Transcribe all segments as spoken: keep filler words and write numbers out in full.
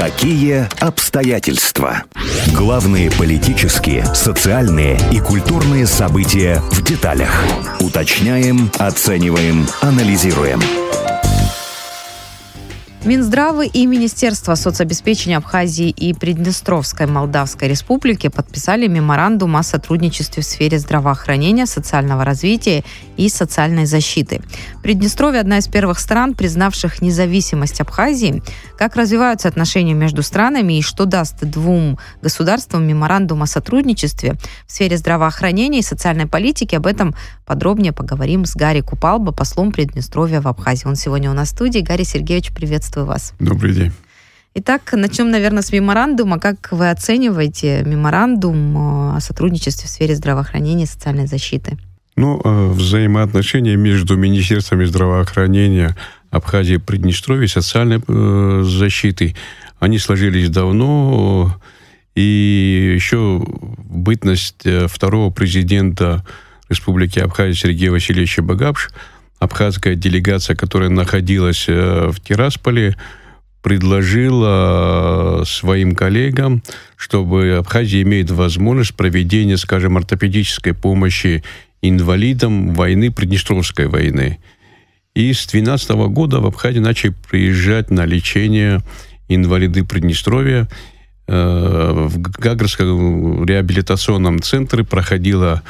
Какие обстоятельства? Главные политические, социальные и культурные события в деталях. Уточняем, оцениваем, анализируем. Минздравы и Министерство соцобеспечения Абхазии и Приднестровской Молдавской Республики подписали меморандум о сотрудничестве в сфере здравоохранения, социального развития и социальной защиты. Приднестровье – одна из первых стран, признавших независимость Абхазии. Как развиваются отношения между странами и что даст двум государствам меморандум о сотрудничестве в сфере здравоохранения и социальной политики, об этом подробнее поговорим с Гарри Купалбо, послом Приднестровья в Абхазии. Он сегодня у нас в студии. Гарри Сергеевич, приветствую вас. Добрый день. Итак, начнем, наверное, с меморандума. Как вы оцениваете меморандум о сотрудничестве в сфере здравоохранения и социальной защиты? Ну, взаимоотношения между Министерством здравоохранения Абхазии и Приднестровья и социальной защиты, они сложились давно, и еще в бытность второго президента Республики Абхазия Сергея Васильевича Багапш абхазская делегация, которая находилась в Тирасполе, предложила своим коллегам, чтобы Абхазия имеет возможность проведения, скажем, ортопедической помощи инвалидам войны, Приднестровской войны. И с две тысячи двенадцатого года в Абхазию начали приезжать на лечение инвалиды Приднестровья. В Гагрском реабилитационном центре проходила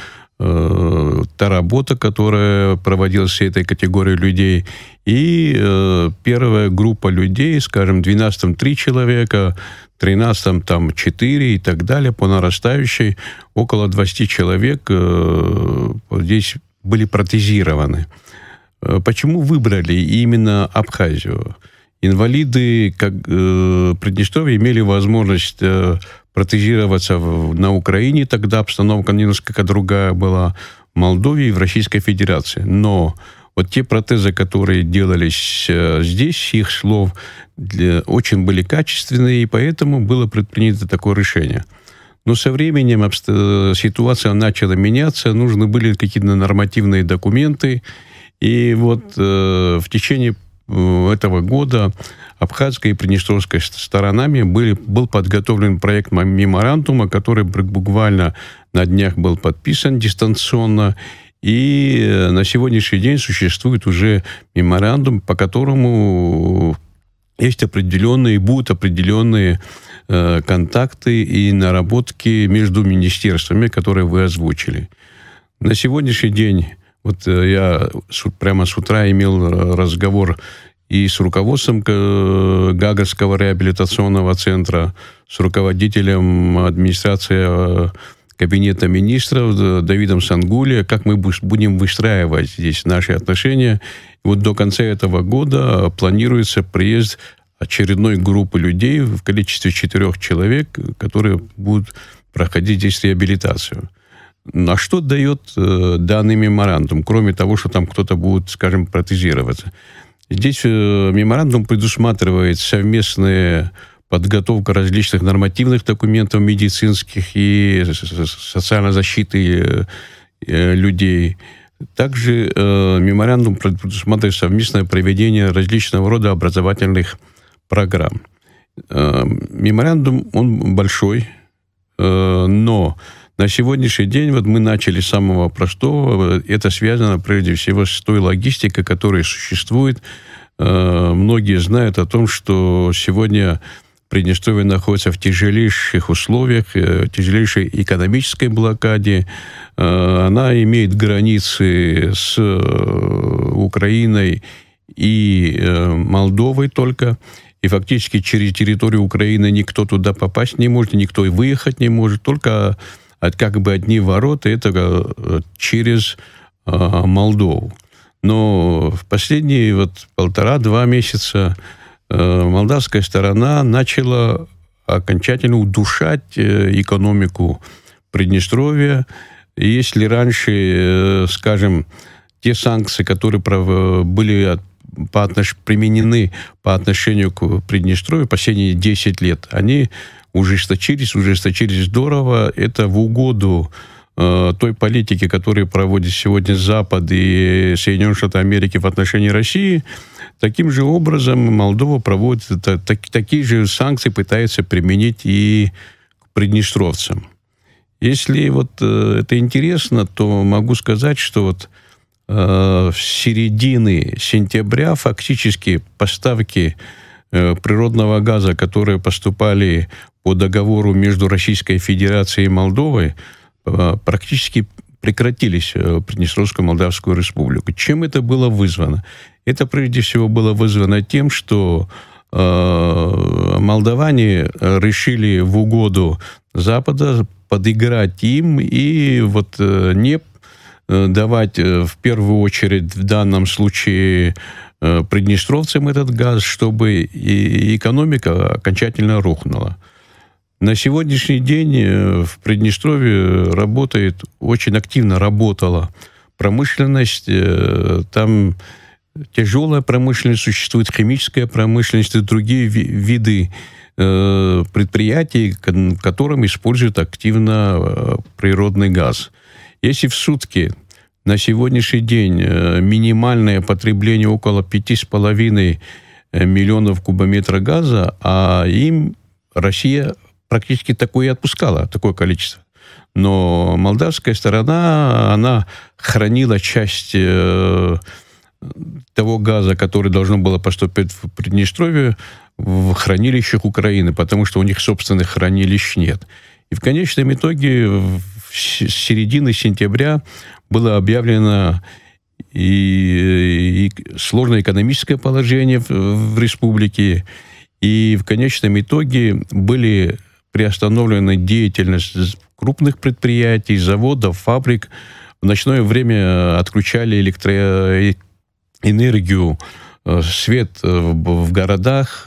та работа, которая проводилась всей этой категорией людей. И э, первая группа людей, скажем, в двенадцатом три человека, в тринадцатом там четыре и так далее, по нарастающей, около двадцати человек э, здесь были протезированы. Почему выбрали именно Абхазию? Инвалиды, как э, Приднестровья, имели возможность э, протезироваться в, на Украине, тогда обстановка немножко другая была, в Молдове и в Российской Федерации. Но вот те протезы, которые делались э, здесь, с их слов, для, очень были качественные, и поэтому было предпринято такое решение. Но со временем обсто... ситуация начала меняться, нужны были какие-то нормативные документы, и вот э, в течение этого года абхазской и приднестровской сторонами были, был подготовлен проект меморандума, который буквально на днях был подписан дистанционно. И на сегодняшний день существует уже меморандум, по которому есть определенные, будут определенные э, контакты и наработки между министерствами, которые вы озвучили. На сегодняшний день вот я прямо с утра имел разговор и с руководством Гагрского реабилитационного центра, с руководителем администрации Кабинета министров Давидом Сангулия, как мы будем выстраивать здесь наши отношения. И вот до конца этого года планируется приезд очередной группы людей в количестве четырех человек, которые будут проходить здесь реабилитацию. А что дает э, данный меморандум, кроме того, что там кто-то будет, скажем, протезироваться? Здесь э, меморандум предусматривает совместную подготовку различных нормативных документов медицинских и социальной защиты э, людей. Также э, меморандум предусматривает совместное проведение различного рода образовательных программ. Э, меморандум, он большой, э, но на сегодняшний день вот мы начали с самого простого. Это связано прежде всего с той логистикой, которая существует. Многие знают о том, что сегодня Приднестровье находится в тяжелейших условиях, тяжелейшей экономической блокаде. Она имеет границы с Украиной и Молдовой только. И фактически через территорию Украины никто туда попасть не может, никто и выехать не может. Только от, как бы одни ворота, это через э, Молдову. Но в последние вот полтора-два месяца э, молдавская сторона начала окончательно удушать э, экономику Приднестровья. И если раньше, э, скажем, те санкции, которые прав, были от, по отнош, применены по отношению к Приднестровью последние десять лет, они ужесточились, ужесточились здорово. Это в угоду э, э, той политики, которую проводит сегодня Запад и Соединенные Штаты Америки в отношении России, таким же образом Молдова проводит это, так, такие же санкции, пытается применить и к приднестровцам. Если вот э, это интересно, то могу сказать, что вот э, с середины сентября фактически поставки э, природного газа, которые поступали по договору между Российской Федерацией и Молдовой, э, практически прекратились в Приднестровскую Молдавскую Республику. Чем это было вызвано? Это прежде всего было вызвано тем, что э, молдаване решили в угоду Запада подыграть им и вот э, не давать э, в первую очередь в данном случае э, приднестровцам этот газ, чтобы и экономика окончательно рухнула. На сегодняшний день в Приднестровье работает, очень активно работала промышленность. Там тяжелая промышленность существует, химическая промышленность и другие ви- виды предприятий, которым используют активно природный газ. Если в сутки на сегодняшний день минимальное потребление около пяти с половиной миллионов кубометров газа, а им Россия практически такое и отпускала, такое количество. Но молдавская сторона, она хранила часть э, того газа, который должен был поступить в Приднестровье, в хранилищах Украины, потому что у них собственных хранилищ нет. И в конечном итоге с середины сентября было объявлено и, и сложное экономическое положение в, в республике, и в конечном итоге были приостановлена деятельность крупных предприятий, заводов, фабрик. В ночное время отключали электроэнергию, свет в городах,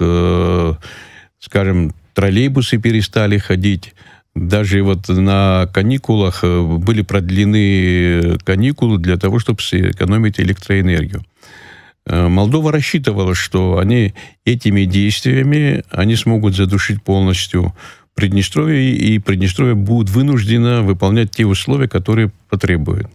скажем, троллейбусы перестали ходить. Даже вот на каникулах были продлены каникулы для того, чтобы сэкономить электроэнергию. Молдова рассчитывала, что они этими действиями они смогут задушить полностью Приднестровье, и Приднестровье будет вынуждено выполнять те условия, которые потребует.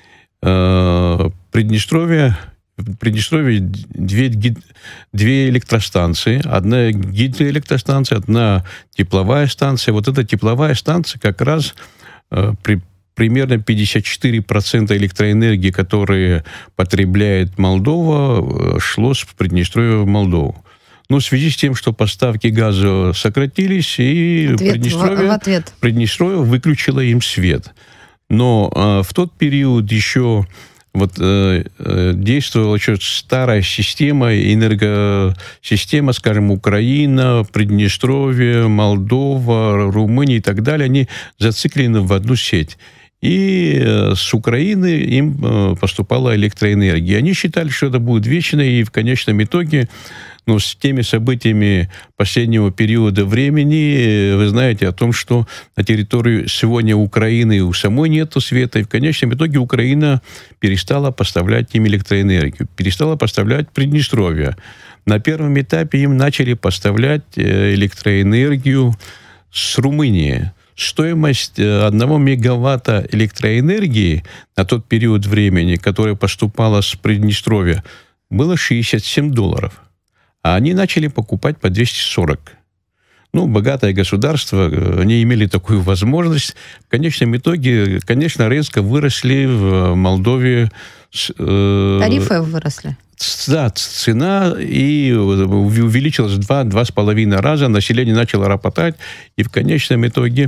Приднестровье, в Приднестровье две, две электростанции. Одна гидроэлектростанция, одна тепловая станция. Вот эта тепловая станция как раз при примерно пятьдесят четыре процента электроэнергии, которые потребляет Молдова, шло с Приднестровья в Молдову. Но в связи с тем, что поставки газа сократились, и ответ Приднестровье, в, в ответ. Приднестровье выключило им свет. Но э, в тот период еще вот, э, э, действовала еще старая система, энергосистема, скажем, Украина, Приднестровье, Молдова, Румыния и так далее, они зациклены в одну сеть. И с Украины им поступала электроэнергия. Они считали, что это будет вечно, и в конечном итоге, ну, с теми событиями последнего периода времени, вы знаете о том, что на территории сегодня Украины у самой нету света, и в конечном итоге Украина перестала поставлять им электроэнергию, перестала поставлять Приднестровье. На первом этапе им начали поставлять электроэнергию с Румынии. Стоимость одного мегаватта электроэнергии на тот период времени, которая поступала с Приднестровья, было шестьдесят семь долларов. А они начали покупать по двести сорок. Ну, богатое государство, они имели такую возможность. В конечном итоге, конечно, резко выросли в Молдове. Э, Тарифы выросли? Да, цена и увеличилась в два-два с половиной раза, население начало ропотать, и в конечном итоге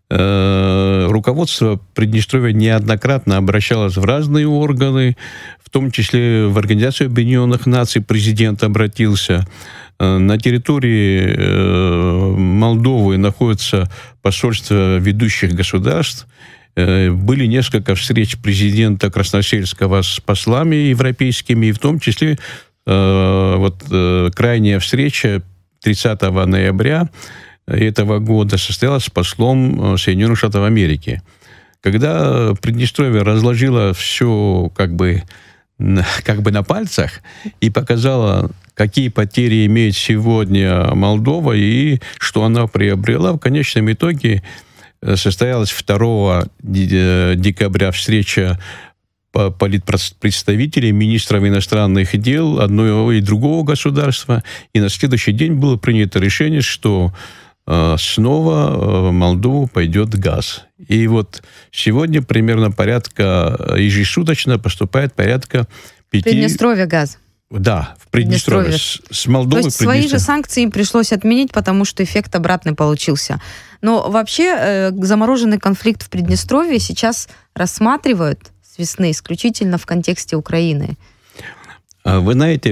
э, руководство Приднестровья неоднократно обращалось в разные органы, в том числе в Организацию Объединенных Наций президент обратился. Э, на территории э, Молдовы находится посольство ведущих государств. Были несколько встреч президента Красносельского с послами европейскими, и в том числе э, вот, э, крайняя встреча тридцатого ноября этого года состоялась с послом Соединенных Штатов Америки. Когда Приднестровье разложило все как бы, как бы на пальцах и показала, какие потери имеет сегодня Молдова и что она приобрела, в конечном итоге состоялась второго декабря встреча политпредставителей, министров иностранных дел одного и другого государства. И на следующий день было принято решение, что снова в Молдову пойдет газ. И вот сегодня примерно порядка, ежесуточно поступает порядка пяти... Приднестровье газ. Да, в Приднестровье. С, с Молдовы. То есть свои же санкции им пришлось отменить, потому что эффект обратный получился. Но вообще э, замороженный конфликт в Приднестровье сейчас рассматривают с весны исключительно в контексте Украины. Вы знаете,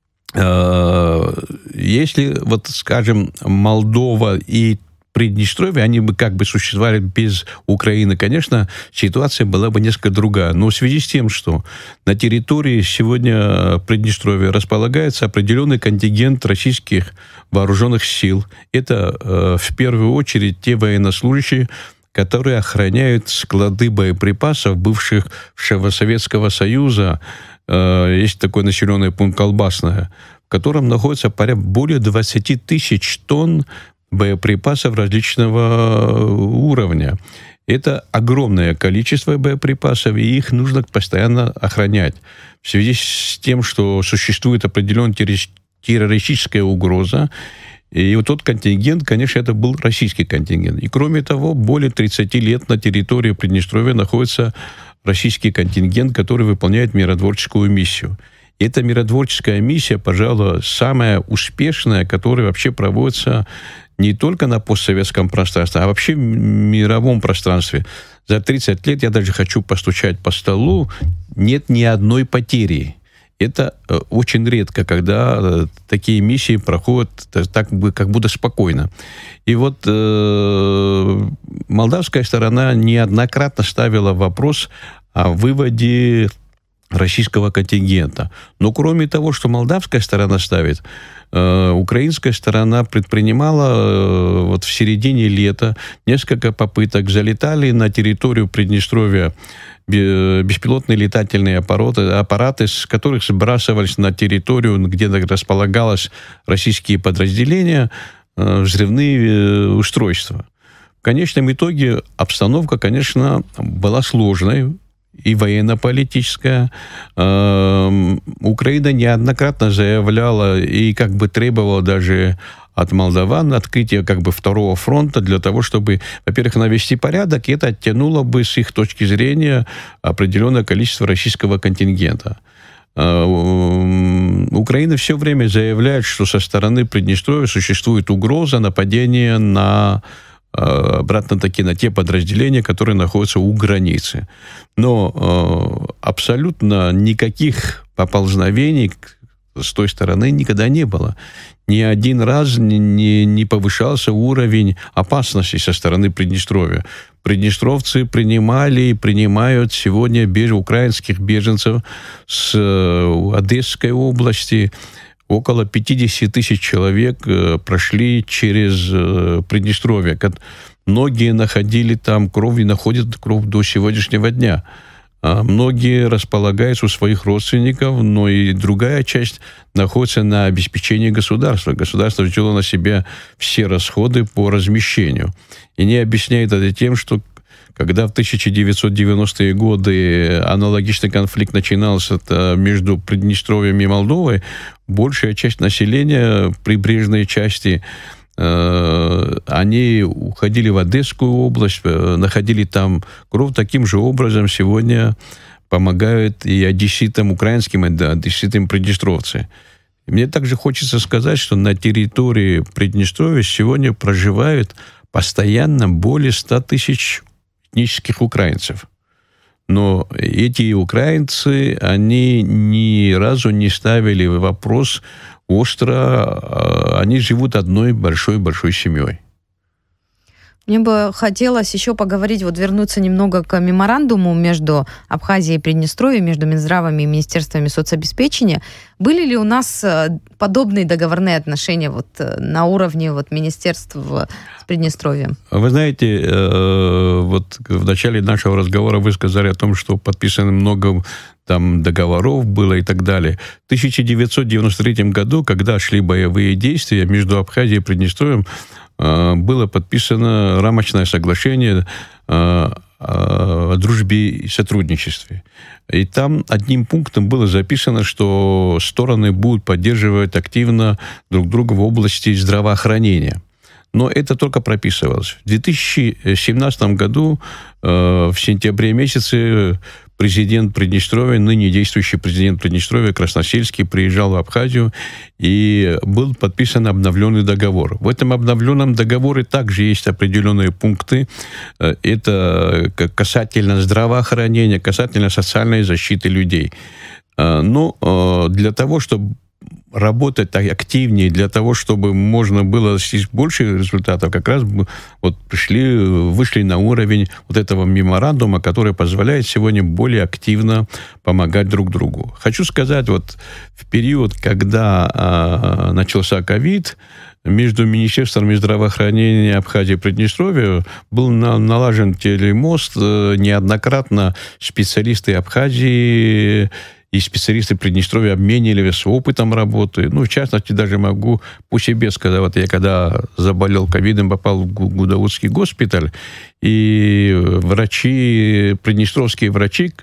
если, вот, скажем, Молдова и Приднестровье, они бы как бы существовали без Украины, конечно, ситуация была бы несколько другая. Но в связи с тем, что на территории сегодня Приднестровья располагается определенный контингент российских вооруженных сил, это э, в первую очередь те военнослужащие, которые охраняют склады боеприпасов бывших Советского Союза. Э, есть такой населенный пункт Колбасное, в котором находится порядка более двадцать тысяч тонн боеприпасов различного уровня. Это огромное количество боеприпасов, и их нужно постоянно охранять. В связи с тем, что существует определенная террористическая угроза, и вот тот контингент, конечно, это был российский контингент. И кроме того, более тридцать лет на территории Приднестровья находится российский контингент, который выполняет миротворческую миссию. И эта миротворческая миссия, пожалуй, самая успешная, которая вообще проводится не только на постсоветском пространстве, а вообще в мировом пространстве. За тридцать лет, я даже хочу постучать по столу, нет ни одной потери. Это очень редко, когда такие миссии проходят так, как будто спокойно. И вот э, молдавская сторона неоднократно ставила вопрос о выводе российского контингента. Но кроме того, что молдавская сторона ставит, э, украинская сторона предпринимала э, вот в середине лета несколько попыток, залетали на территорию Приднестровья беспилотные летательные аппараты, аппараты, с которых сбрасывались на территорию, где располагалось российские подразделения, э, взрывные э, устройства. В конечном итоге обстановка, конечно, была сложной, и военно-политическая. Э, Украина неоднократно заявляла и как бы требовала даже от молдаван открытия как бы второго фронта для того, чтобы, во-первых, навести порядок, и это оттянуло бы с их точки зрения определенное количество российского контингента. Э, Украина все время заявляет, что со стороны Приднестровья существует угроза нападения на обратно-таки на те подразделения, которые находятся у границы. Но э, абсолютно никаких поползновений с той стороны никогда не было. Ни один раз не, не, не повышался уровень опасности со стороны Приднестровья. Приднестровцы принимали и принимают сегодня беж... украинских беженцев с э, Одесской области. Около пятьдесят тысяч человек э, прошли через э, Приднестровье. Многие находили там кровь и находят кровь до сегодняшнего дня. А многие располагаются у своих родственников, но и другая часть находится на обеспечении государства. Государство взяло на себя все расходы по размещению. И не объясняет это тем, что когда в тысяча девятьсот девяностые годы аналогичный конфликт начинался между Приднестровьем и Молдовой, большая часть населения прибрежной части, э, они уходили в Одесскую область, э, находили там кровь. Таким же образом сегодня помогают и одесситам, украинским одесситам приднестровцы. Мне также хочется сказать, что на территории Приднестровья сегодня проживают постоянно более ста тысяч этнических украинцев. Но эти украинцы, они ни разу не ставили вопрос остро, они живут одной большой-большой семьей. Мне бы хотелось еще поговорить, вот вернуться немного к меморандуму между Абхазией и Приднестровьем, между Минздравами и Министерствами соцобеспечения. Были ли у нас подобные договорные отношения вот на уровне вот министерств с Приднестровьем? Вы знаете, вот в начале нашего разговора вы сказали о том, что подписано много там договоров было и так далее. В тысяча девятьсот девяносто третьем году, когда шли боевые действия между Абхазией и Приднестровьем, было подписано рамочное соглашение о дружбе и сотрудничестве. И там одним пунктом было записано, что стороны будут поддерживать активно друг друга в области здравоохранения. Но это только прописывалось. В две тысячи семнадцатом году, в сентябре месяце, президент Приднестровья, ныне действующий президент Приднестровья Красносельский, приезжал в Абхазию, и был подписан обновленный договор. В этом обновленном договоре также есть определенные пункты. Это касательно здравоохранения, касательно социальной защиты людей. Но для того, чтобы работать активнее, для того, чтобы можно было достичь больше результатов, как раз вот пришли, вышли на уровень вот этого меморандума, который позволяет сегодня более активно помогать друг другу. Хочу сказать, вот в период, когда а, начался ковид, между Министерством здравоохранения Абхазии и Приднестровья был на, налажен телемост. Неоднократно специалисты Абхазии и специалисты Приднестровья обменивались опытом работы. Ну, в частности, даже могу по себе сказать, вот я когда заболел ковидом, попал в Гудаутский госпиталь, и врачи, приднестровские врачи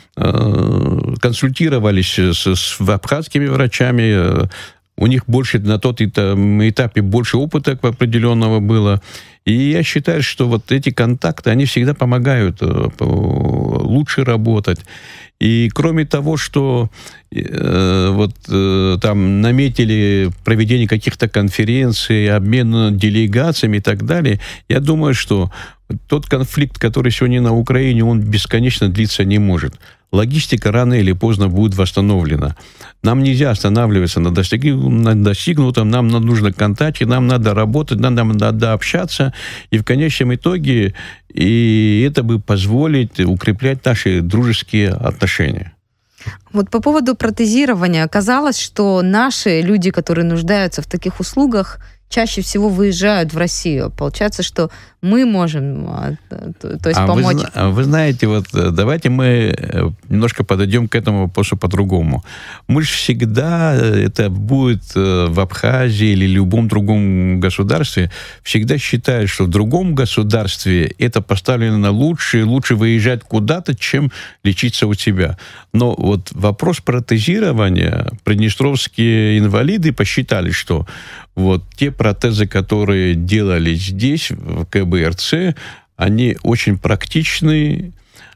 э, консультировались с, с абхазскими врачами. У них больше на тот этапе больше опыта определенного было. И я считаю, что вот эти контакты, они всегда помогают лучше работать. И кроме того, что э, вот э, там наметили проведение каких-то конференций, обмен делегациями и так далее, я думаю, что тот конфликт, который сегодня на Украине, он бесконечно длиться не может. Логистика рано или поздно будет восстановлена. Нам нельзя останавливаться на, достиг... на достигнутом, нам нужно контактировать, нам надо работать, нам надо общаться, и в конечном итоге и это бы позволит укреплять наши дружеские отношения. Вот по поводу протезирования. Оказалось, что наши люди, которые нуждаются в таких услугах, чаще всего выезжают в Россию. Получается, что мы можем, то есть, а помочь. Вы, вы знаете, вот давайте мы немножко подойдем к этому вопросу по-другому. Мы же всегда, это будет в Абхазии или любом другом государстве, всегда считают, что в другом государстве это поставлено лучше, лучше выезжать куда-то, чем лечиться у себя. Но вот вопрос протезирования, приднестровские инвалиды посчитали, что вот те протезы, которые делали здесь, в ка бэ эр цэ, они очень практичны,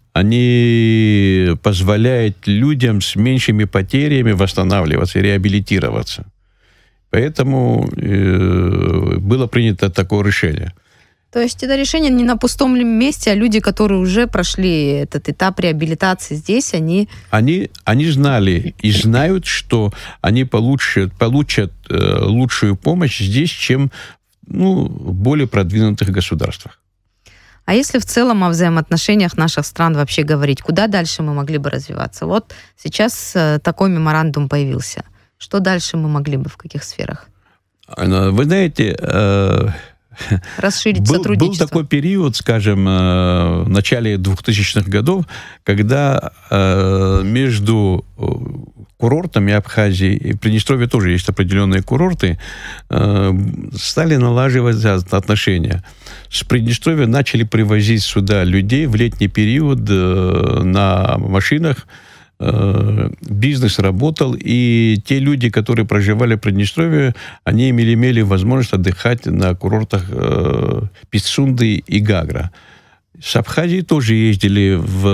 они позволяют людям с меньшими потерями восстанавливаться, реабилитироваться. Поэтому э, было принято такое решение. То есть это решение не на пустом месте, а люди, которые уже прошли этот этап реабилитации здесь, они... Они, они знали и знают, что они получат, получат э, лучшую помощь здесь, чем ну, в более продвинутых государствах. А если в целом о взаимоотношениях наших стран вообще говорить, куда дальше мы могли бы развиваться? Вот сейчас э, такой меморандум появился. Что дальше мы могли бы, в каких сферах? Вы знаете... Э, Расширить был, сотрудничество. Был такой период, скажем, в начале двухтысячных годов, когда между курортами Абхазии и Приднестровья тоже есть определенные курорты, стали налаживаться отношения. С Приднестровья начали привозить сюда людей в летний период на машинах. Бизнес работал, и те люди, которые проживали в Приднестровье, они имели, имели возможность отдыхать на курортах э, Пицунды и Гагра. С Абхазии тоже ездили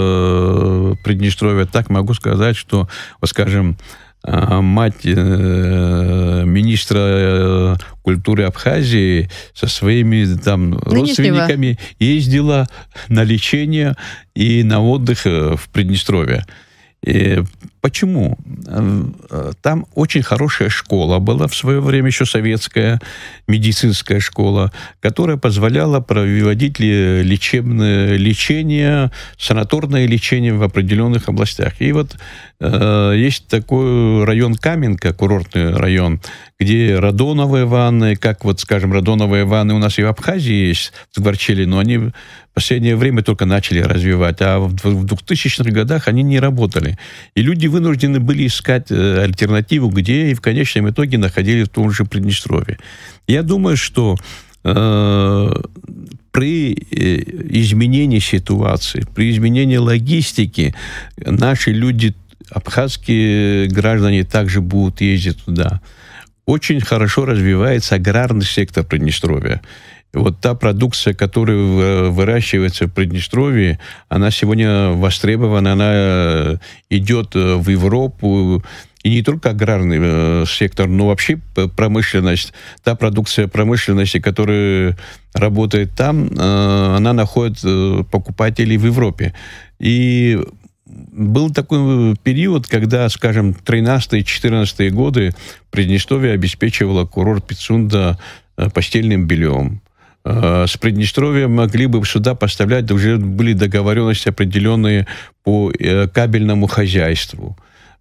в Приднестровье. Так могу сказать, что, вот, скажем, мать э, министра культуры Абхазии со своими там родственниками ездила на лечение и на отдых в Приднестровье. И почему? Там очень хорошая школа была в свое время, еще советская медицинская школа, которая позволяла проводить лечебное лечение, санаторное лечение в определенных областях. И вот э, есть такой район Каменка, курортный район, где радоновые ванны, как вот, скажем, радоновые ванны у нас и в Абхазии есть, в Скворчели, но они в последнее время только начали развивать, а в двухтысячных годах они не работали. И люди вынуждены были искать альтернативу, где и в конечном итоге находили в том же Приднестровье. Я думаю, что при изменении ситуации, при изменении логистики, наши люди, абхазские граждане, также будут ездить туда. Очень хорошо развивается аграрный сектор Приднестровья. Вот та продукция, которая выращивается в Приднестровье, она сегодня востребована, она идет в Европу. И не только аграрный э, сектор, но вообще промышленность. Та продукция промышленности, которая работает там, э, она находит э, покупателей в Европе. И был такой период, когда, скажем, тринадцатые-четырнадцатые годы Приднестровье обеспечивало курорт Пицунда э, постельным бельем. Э, с Приднестровья могли бы сюда поставлять, уже были договоренности определенные по э, кабельному хозяйству.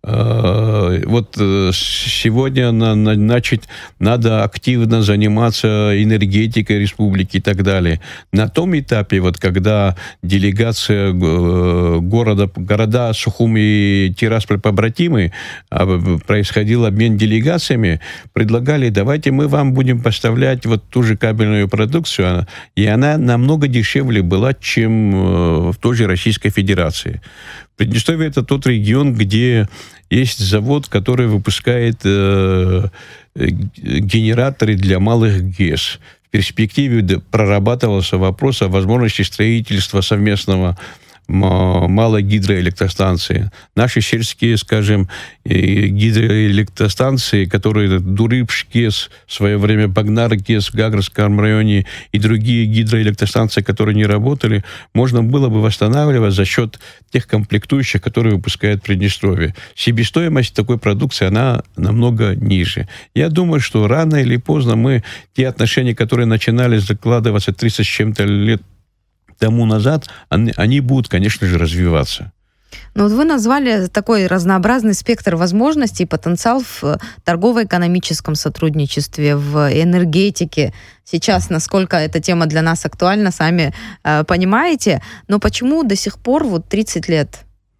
Вот сегодня значит, надо активно заниматься энергетикой республики и так далее. На том этапе, вот, когда делегация города, города Сухум и Тирасполь побратимы, происходил обмен делегациями, предлагали, давайте мы вам будем поставлять вот ту же кабельную продукцию, и она намного дешевле была, чем в той же Российской Федерации. Приднестровье — это тот регион, где есть завод, который выпускает э, генераторы для малых ГЭС. В перспективе прорабатывался вопрос о возможности строительства совместного малой гидроэлектростанции. Наши сельские, скажем, гидроэлектростанции, которые Дурыпш ГЭС, в свое время Багнар ГЭС в Гагрском районе и другие гидроэлектростанции, которые не работали, можно было бы восстанавливать за счет тех комплектующих, которые выпускает Приднестровье. Себестоимость такой продукции, она намного ниже. Я думаю, что рано или поздно мы те отношения, которые начинали закладываться триста с чем-то лет тому назад, они, они будут, конечно же, развиваться. Ну вот вы назвали такой разнообразный спектр возможностей, потенциал в торгово-экономическом сотрудничестве, в энергетике. Сейчас, насколько эта тема для нас актуальна, сами э, понимаете. Но почему до сих пор вот тридцать лет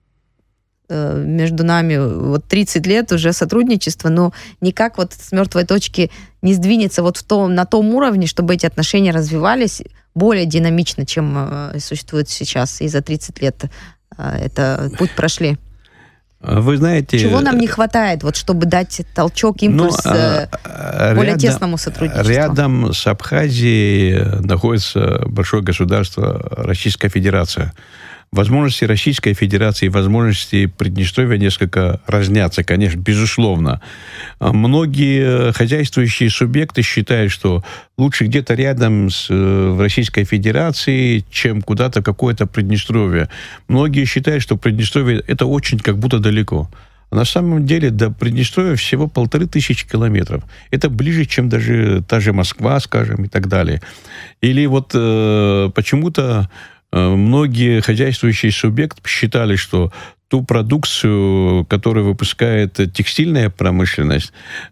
э, между нами, вот тридцать лет уже сотрудничество, но никак вот с мертвой точки не сдвинется вот в том, на том уровне, чтобы эти отношения развивались более динамично, чем э, существует сейчас, и за тридцать лет э, это путь прошли? Вы знаете... Чего нам не хватает, вот, чтобы дать толчок, импульс ну, э, более рядом, тесному сотрудничеству? Рядом с Абхазией находится большое государство Российская Федерация. Возможности Российской Федерации и возможности Приднестровья несколько разнятся, конечно, безусловно. Многие хозяйствующие субъекты считают, что лучше где-то рядом с в Российской Федерации, чем куда-то какое-то Приднестровье. Многие считают, что Приднестровье — это очень как будто далеко. А на самом деле до Приднестровья всего полторы тысячи километров. Это ближе, чем даже та же Москва, скажем, и так далее. Или вот э, почему-то многие хозяйствующие субъекты считали, что ту продукцию, которую выпускает текстильная промышленность,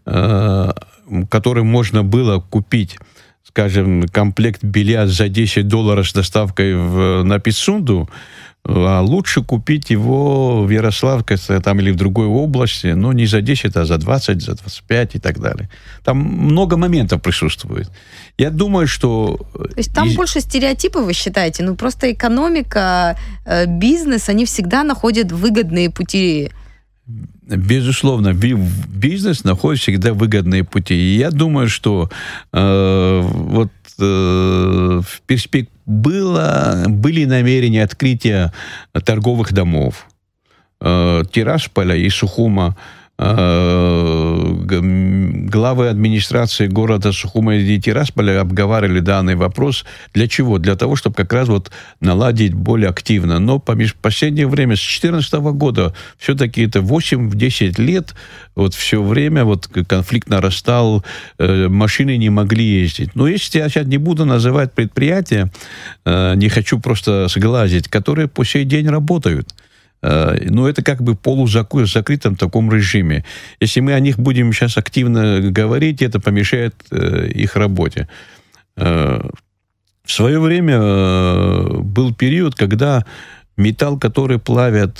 которую можно было купить, скажем, комплект белья за десять долларов с доставкой в, на Пицунду, а лучше купить его в Ярославке там, или в другой области, но не за десять, а за двадцать, за двадцать пять и так далее. Там много моментов присутствует. Я думаю, что... То есть там из... больше стереотипов, вы считаете? Ну, просто экономика, бизнес, они всегда находят выгодные пути. Безусловно, бизнес находит всегда выгодные пути. И я думаю, что э, вот э, в перспективе было, были намерения открытия торговых домов э, Тирасполя и Сухума. Главы администрации города Сухума и Тирасполя обговаривали данный вопрос. Для чего? Для того, чтобы как раз вот наладить более активно. Но по последнее время, с две тысячи четырнадцатого года, все-таки это восемь-десять лет, вот все время вот конфликт нарастал, машины не могли ездить. Но если я сейчас не буду называть предприятия, не хочу просто сглазить, которые по сей день работают. Но это как бы в полузакрытом таком режиме. Если мы о них будем сейчас активно говорить, это помешает их работе. В свое время был период, когда металл, который плавят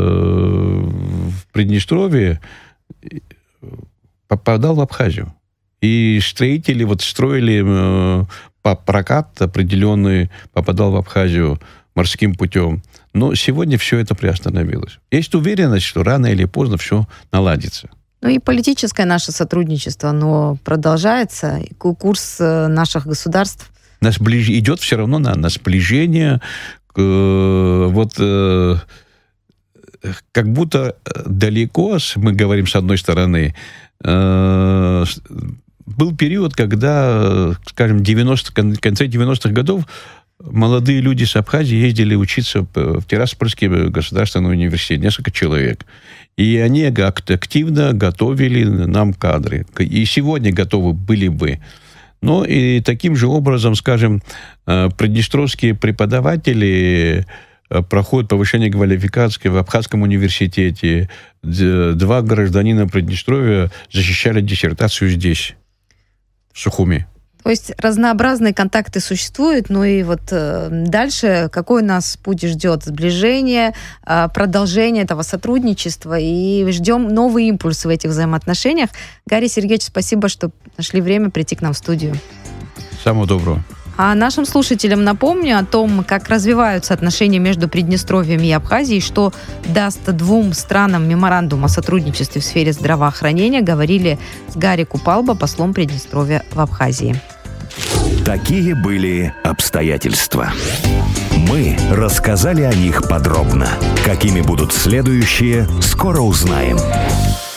в Приднестровье, попадал в Абхазию. И строители вот строили э, по прокат определенный, попадал в Абхазию морским путем. Но сегодня все это приостановилось. Есть уверенность, что рано или поздно все наладится. Ну и политическое наше сотрудничество, оно продолжается. И курс наших государств на сближ... идет все равно на, на сближение. К, вот э, как будто далеко, мы говорим с одной стороны, э, был период, когда, скажем, девяностых, в конце девяностых годов молодые люди с Абхазии ездили учиться в Тираспольский государственный университет, несколько человек. И они активно готовили нам кадры. И сегодня готовы были бы. Но и таким же образом, скажем, приднестровские преподаватели проходят повышение квалификации в Абхазском университете. Два гражданина Приднестровья защищали диссертацию здесь, в Сухуми. То есть разнообразные контакты существуют, ну и вот э, дальше какой нас путь ждет? Сближение, э, продолжение этого сотрудничества, и ждем новые импульсы в этих взаимоотношениях. Гарри Сергеевич, спасибо, что нашли время прийти к нам в студию. Самого доброго. А нашим слушателям напомню о том, как развиваются отношения между Приднестровьем и Абхазией, что даст двум странам меморандум о сотрудничестве в сфере здравоохранения, говорили с Гарри Купалбо, послом Приднестровья в Абхазии. Такие были обстоятельства. Мы рассказали о них подробно. Какими будут следующие, скоро узнаем.